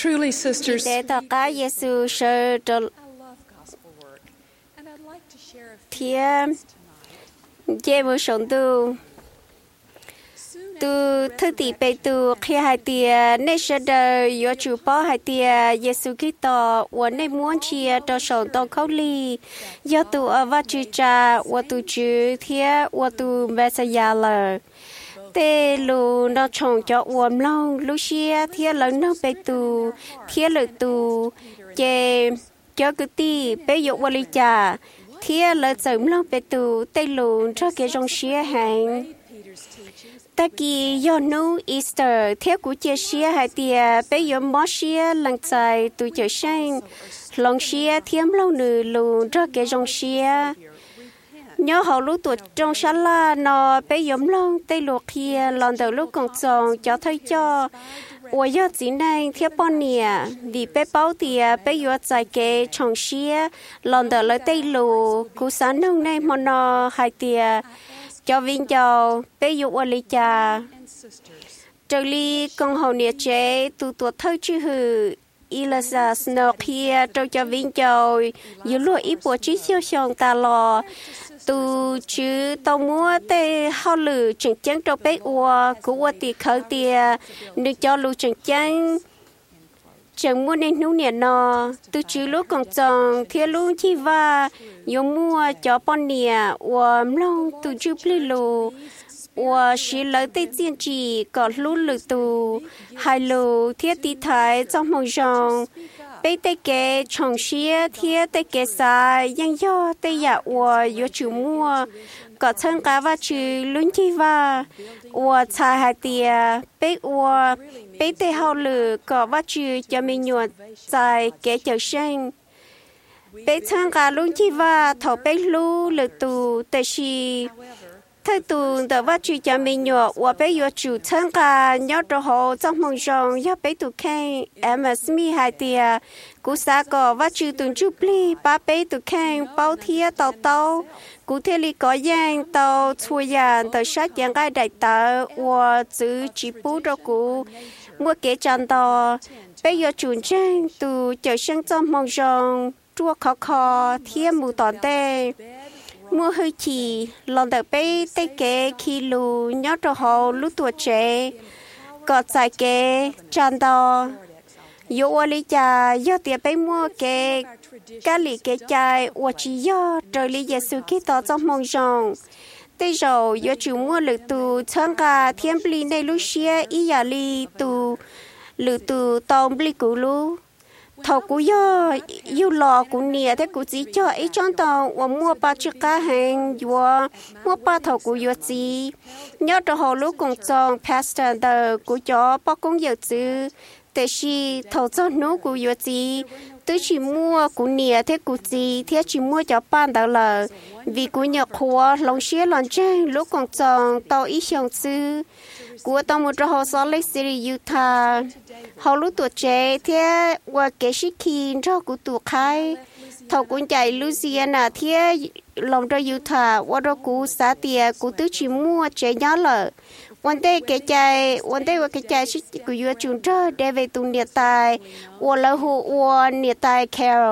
truly, sisters, để tất cả Giêsu sợ trở I love gospel work, and I'd like to share a few thiên thoughts tonight. chế một sống tu Soon tu after the thứ tỷ bê tu khi hai tia nên sẽ đời yo chủ bỏ hai tia Giêsu Kitô và nên muốn chia cho sống tu khâu ly yo tu ở vắt chữ cha và tu chữ thiên và tu Messiah là tê lu nó trồng cho uốn long Lucia thiên lớn nó bê tu thiên lợi tu chế cho cái ti bê yo và ly cha thiên lợi sớm long bê tu tê lu cho cái trong xia hàng Peter's teachings ta kỳ do nu Easter theo của chia sẻ hai tia bây giờ mót sẻ lần dài tụi chờ sang lòng sẻ thiếm lâu nữ luôn cho cái dòng sẻ nhớ họ lúc tuổi trong sáng la nó bây giờ lâu tây luộc kia lần đầu lúc còn tròn cho thấy cho ủa giờ chỉ này theo bọn nè vì bé bảo thì bây giờ dài cái trong sẻ lần đầu lấy tây luộc cú sáng nông này mà nó hai tia cho viên cho bé dục ở lý cha and sisters. trở lý con hậu nhiệt chế tu tuột thâu chữ hư Elisa Snow kia cho viên cho dù lúa ít bộ chí siêu xong ta lo tu chứ tao mua tê hao lử chẳng chắn cho bé ua của ua tì khởi tìa được cho lù chẳng chắn chẳng mua nên nấu nhiệt nọ tu chứ lúc còn chồng thiên luôn chi va dùng mua cho bọn nhiệt ua long tu chứ pli lù ua xí lấy tê tiên chỉ có lú lử tu hai lù thiết tí thái trong mong rong bé tê kê chồng xía thiết tê kê sai yang do tê ya ua yo chủ mua có thân cá và chữ luôn chi va ua xài hai tia bé ua bé tê hao lử có và chữ cho mình nhuận dài kê chờ sinh bé thân cá luôn chi va thọ bé lú lử tu tê xì thay tu đỡ vắt chữ cho mình nhọ và bé yo chủ thân cả nhớ cho họ trong mong rong ya bé tu khen em mi hai tia cú sa có vắt chữ tuần chụp li ba bé tu khen bao thia tàu tàu cú thế li có giang tàu chui giang tàu sát giang cái đại tàu và chữ chỉ bút cho cú mua kế chân tàu bé yo chủ trang tu chờ sinh trong mong rong chua khó khó thiên mù tòn tê mua hơi chỉ lần đầu bé tay kế khi lù nhớ cho họ lúc tuổi trẻ có giải kế tràn đò yêu ở lý cha do tiền bé mua kế cá lì kế chai và chỉ do trời lý Giêsu Kitô trong mong rong tới rồi do chủ mua lử tù参加thiên bì này lúc xưa ý giả li tù lử tù tông bì cũ lu thầu cú yo yêu lò cú nia thế cú chỉ cho ấy trong tàu và mua ba chiếc cá hàng và mua ba thầu cú yo chỉ nhớ cho họ lúc cùng chọn pastor đời cú cho bao công giờ chứ để khi thầu cho nó cú yo chỉ tôi chỉ mua cú nia thế cú chỉ thế chỉ mua cho ban đầu là vì cú nhập khóa lòng xía lòng trang lúc cùng chọn tàu ít xong chứ của tao một trò Salt Lake City, Utah. Họ lúc tuổi trẻ thế và cái sĩ khi cho của tuổi khai thầu cũng chạy Louisiana thế lòng cho Utah và đó của xã tiề của tứ chỉ mua trẻ nhỏ lợวันเดย์ว่าแกใจชิกุยจุนเจอเดวิตุนเนียตายว่าละหัวเนียตายแคโร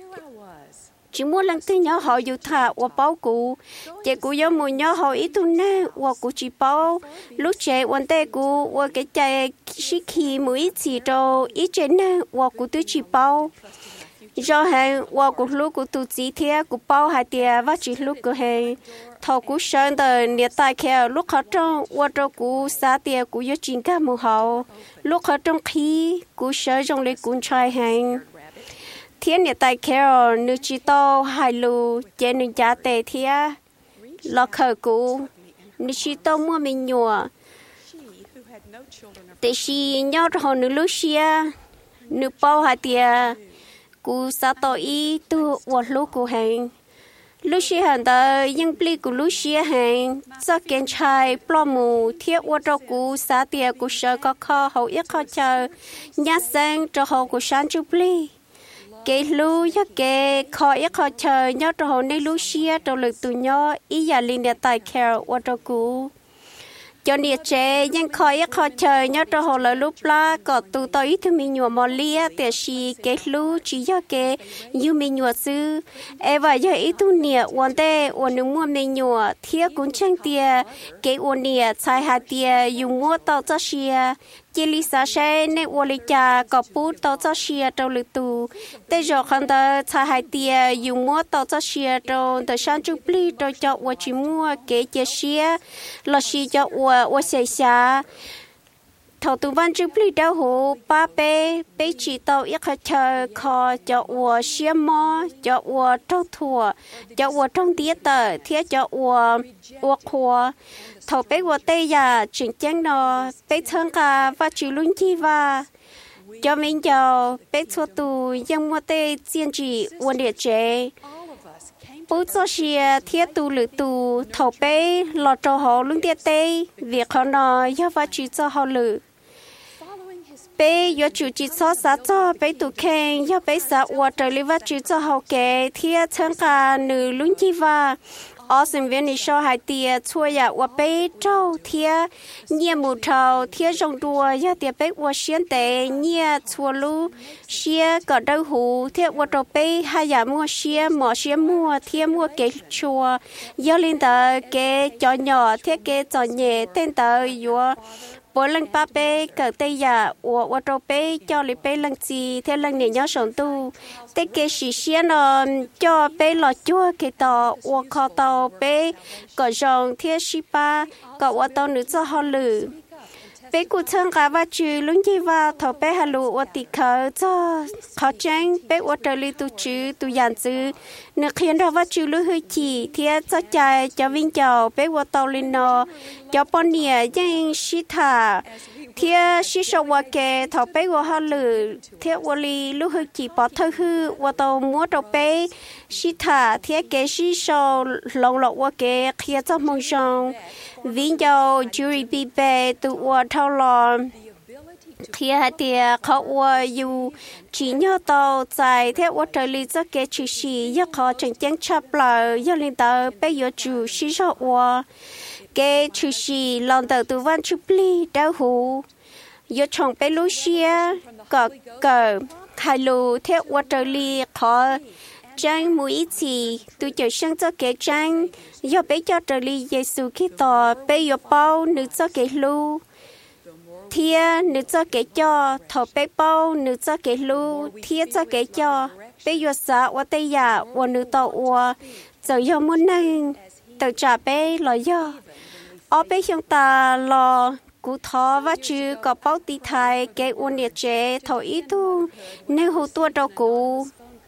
chỉ muốn lần thứ nhỏ họ dù thà và bao cụ chị cụ giống mùi nhỏ họ ít tuần nè và cụ chỉ bao lúc trẻวันเดย์cụ và cái chạy sĩ khi mũi ít gì đâu ít trẻ nè và cụ tôi chỉ bao do hàng và cụ lúc cụ tu chỉ thế cụ bao hai tia và chỉ lúc cụ hàng thầu cụ sơn đời nhiệt tai khéo lúc họ trong và trong cụ xã tia cụ yếu chính cả mù hậu lúc họ trong khí cụ sở trong lấy cuốn trai hàng thiên nhiệt tai khéo nữ chỉ to hai lù trên nữ giá tệ thế lo khởi cụ nữ chỉ to mua mình nhùa để khi nhau họ nữ lúc xia nữ bao hai tia cụ xã to ý tu và lúc cụ hàng lúc xưa hàng đó những bì của lúc xưa hàng do kiến trai plom mù thiết qua cho cụ xã tiề cụ sợ có kho hậu ít kho chờ nhát sang cho hậu cụ sáng chụp bì cái lú cho cái kho ít kho chờ nhớ cho hậu này lúc xưa cho lực tụi nhớ ý giả linh để tài care qua cho cụ cho nhiệt chế nhưng khó chơi nhớ cho họ là lúc lá có tụ tới thì mình nhua mò lia để xì cái lú chỉ do cái như mình nhua sư em và giờ ít tu nhiệtวันthếวันนึงmua mình nhua thiệt cũng chẳng tiệt cáiวันnhiệt sai hạt tiệt dùng mua tàu cho xìa chỉ lý sao sẽ nênวันlý cha có bút tàu cho xìa trong lưỡi tù để giờ không ta sai hạt tiệt dùng mua tàu cho xìa trong từ sáng chụp ly trong choวันchỉ mua cái chia xìa là xìa choวันxìa xìa thầu tụ văn chụp ly đào hồ ba bé chỉ tàu ít chơi kho choวันxìa mò choวันtrâu thua choวันtrong tiết tờ thiết choวันkhoa thầu béวันtây ya chuyển trang nó bé thân cả và chịu luôn chi và cho mình cho bé cho tụ yangวันtây chiến trịวันđịa chế bố cho xìa thiết tụ lử tụ thầu bé lọt cho họ luôn tiết tây việc họ nói do và chỉ cho họ lử bé do chủ chỉ cho xã cho bé tụ khen do bé xã qua trời lý và chỉ cho họ kể thiết thân cả nữ luôn chi và ở sinh viên này sau hai tiệt chua ya qua bé trâu thiết nhia mù trâu thiết rong đua ya tiệt bé qua xiên tệ nhia chua lu xia có đau hú thiết qua trâu bé hai ya mua xia mỏ xia mua thiết mua cái chua do linh tờ cái cho nhỏ thiết cái cho nhẹ tên tờ yo bố lần ba bé cỡ tây ya qua trâu bé cho lấy bé lần gì theo lần này nhớ sống tu tây cái xì xia nó cho bé lọt chua cái tờ qua kho tàu bé có rong thiết xí ba có qua tàu nữ cho họ lử bé cụ thân cả và chữ luôn gì và thầu bé hà lụ qua tị khờ cho khó tranh bé qua trời li tu chữ tu giản chữ nữ khiến đó và chữ luôn hơi chỉ thiết cho chạy cho vinh chào bé qua tàu lên nó cho bọn nhẹ nhưng xí thả thiết xí sâu qua kề thầu bé qua hà lử thiết qua li lúc hơi chỉ bỏ thơ hư qua tàu múa đầu bé xí thả thiết cái xí sâu lâu lâu qua kề kia cho mong sông vinh chào jury bị bè tu qua thâu lò khi hai tiaเขาว่าอยู่chỉ nhớ tàu dài theo qua trời lý cho cái chữ sĩ do họ chẳng chẳng chấp lời do linh tờ bây giờ chủ sĩ cho qua cái chữ sĩ lòng tờ tu văn chụp ly đau hú do chồng bé lú xia có cờ hai lù theo qua trời lý họ trang mũi chỉ tu chờ sang cho cái trang do bé cho trời lý Giêsu khi tỏ bé giờ bao nữ cho cái lù thia nữ cho cái cho thọ bé bao nữ cho cái lù thia cho cái cho bé giờ xã qua tây ya qua nữ tàu qua giờ giờ muốn năng tự trả bé lo do ở bé chúng ta lo cú thọ và chữ có bao tí thái cái uốn nhiệt chế thọ ít tu nếu hồ tua đâu cú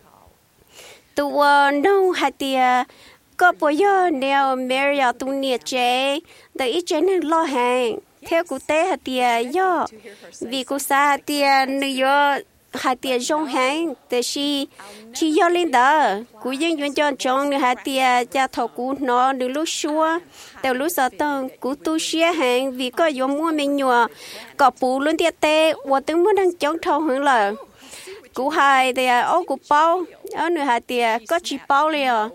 tu nông hạt tia có bây giờ nếu Mary tu nhiệt chế để ít chế nên lo hàng theo cụ tế hạt tia do vì cụ sa hạt tia nếu hạt tia trong hàng để chỉ do linh đó cụ dân dân chọn trong hạt tia cha thọ cụ nó được lúc xua từ lúc sau tầng cụ tu xia hàng vì có dùng mua mình nhua có bù luôn tia tê và từng muốn đang chống thâu hướng là cụ hai thì ô cụ bao ở nơi hạt tia có chỉ bao liền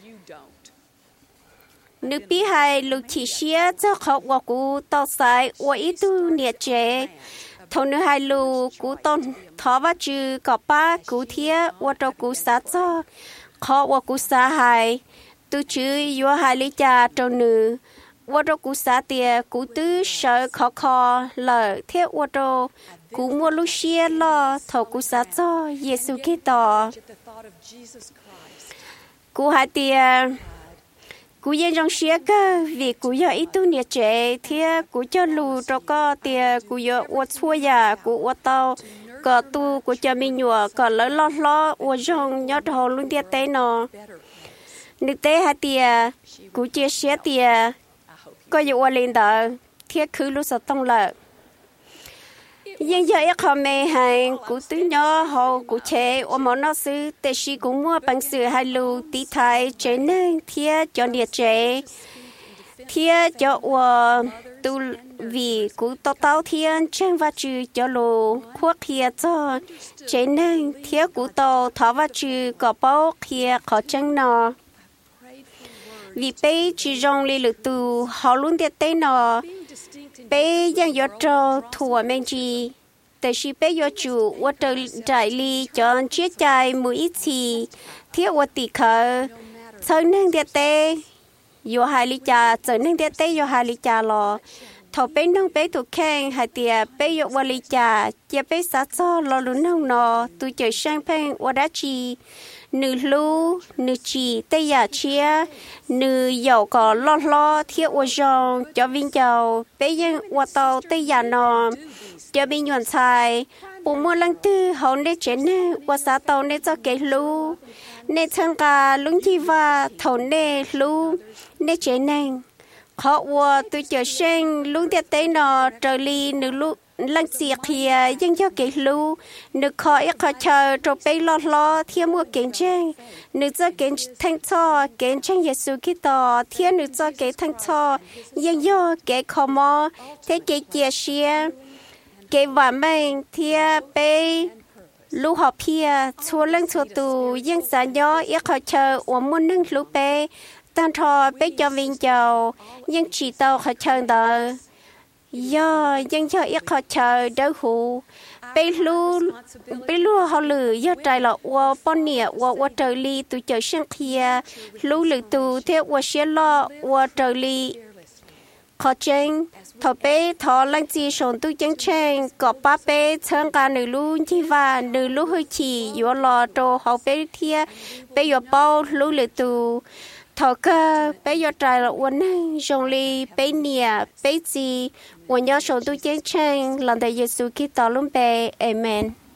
nữ bí hai lục chỉ xia cho học của cụ tao sai và ít tu nhiệt chế thầu nữ hai lục cụ tôn thọ và chữ có ba cụ thiê và cho cụ sát cho khó và cụ sát hai tu chữ vô hai lý cha trong nữ và cho cụ sát tiề cụ tứ sợ khó lợi thế và cho cụ mua lúc xia lo thầu cụ sát cho Giêsu Kitô cụ hai tiề cú dân trong xía cơ vì cú giờ ít tu nhiệt chế thì cú cho lù cho có tiền cú giờ uất xua ya cú uất tàu có tu cú cho mình nhua có lỡ lo uất trong nhớ hồ luôn tiền tế nó nước tế hai tiền cú chia sẻ tiền có giờ uất lên đó thì cứ lúc sau tông lợi dân giờ ít họ mê hàng cú tứ nhớ hồ cú chế ở món nó xứ tê xí cú mua bằng sự hai lù tí thái chế nên thia cho nhiệt chế thia cho tu vì cú tao thiên chân và chữ cho lù khuất thia cho chế nên thia cú tao thọ và chữ có bao thia khó chân nó vì bây chỉ rong li lực tu họ luôn tiệt tế nó bé giang gió trâu thua men chiแต่ชีเปยจูว่าเตอใจลีจอนเชี่ยใจมืออีทีเที่ยววัติเขาเชิญนั่งเดียเตโยฮาลิจาเชิญนั่งเดียเตโยฮาลิจาลอถอเป็นน้องเป้ถูกแข่งหาเตียเปยกวาลิจาเจียเปสัตซอลอลุนน้องนอตุเจอช่างเพ่งวัดชีnữ lu nữ chỉ tây giả chia nữ giàu có lo thiết ô rong cho viên giàu bây giờ ô tàu tây giả nọ cho bên nhuận xài bộ mua lăng tư hậu nê chế nê ô xã tàu nê cho kế lu nê chân cả lúng chi và thầu nê lu nê chế nê khó ô tôi chờ sinh lúng tiết tế nọ trời ly nữ lu lăng xìa kia dân cho kế lu nữ khó ít khó chờ rồi bây lo thiên mua kiến trang nữ cho kiến thanh cho kiến trang Giêsu Kitô thiên nữ cho kế thanh cho dân do kế khó mò thế kế chia sẻ kế vạn mình thiên bây lu học kia chua lăng chua tù dân xã nhỏ ít khó chờ ở muốn nâng lu bây tan thọ bây cho viên giàu dân chỉ tàu khó chờ đó do dân cho ít khó chờ đỡ hụ bây lu họ lử do trái là qua bọn nhẹ qua trời ly tụi chờ sinh kia lu lử tụ theo qua xe lo qua trời ly khó chênh thọ bé thọ lăng chi sống tụi chân chênh có ba bé chân cả nữ lu chi và nữ lu hơi chỉ do lo đồ họ bé thia bé do bao lu lử tụ thọ cơ bé do trái là uốn năng dòng ly bé nhẹ bé gì uốn nhau sống tụi chân chênh lần đại Giêsu Kitô luôn bé amen.